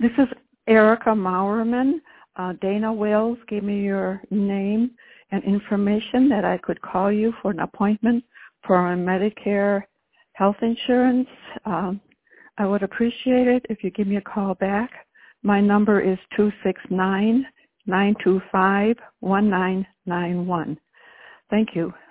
This is Erica Maurerman. Dana Wells gave me your name and information that I could call you for an appointment for my Medicare health insurance. I would appreciate it if you give me a call back. My number is 269-925-1991. Thank you.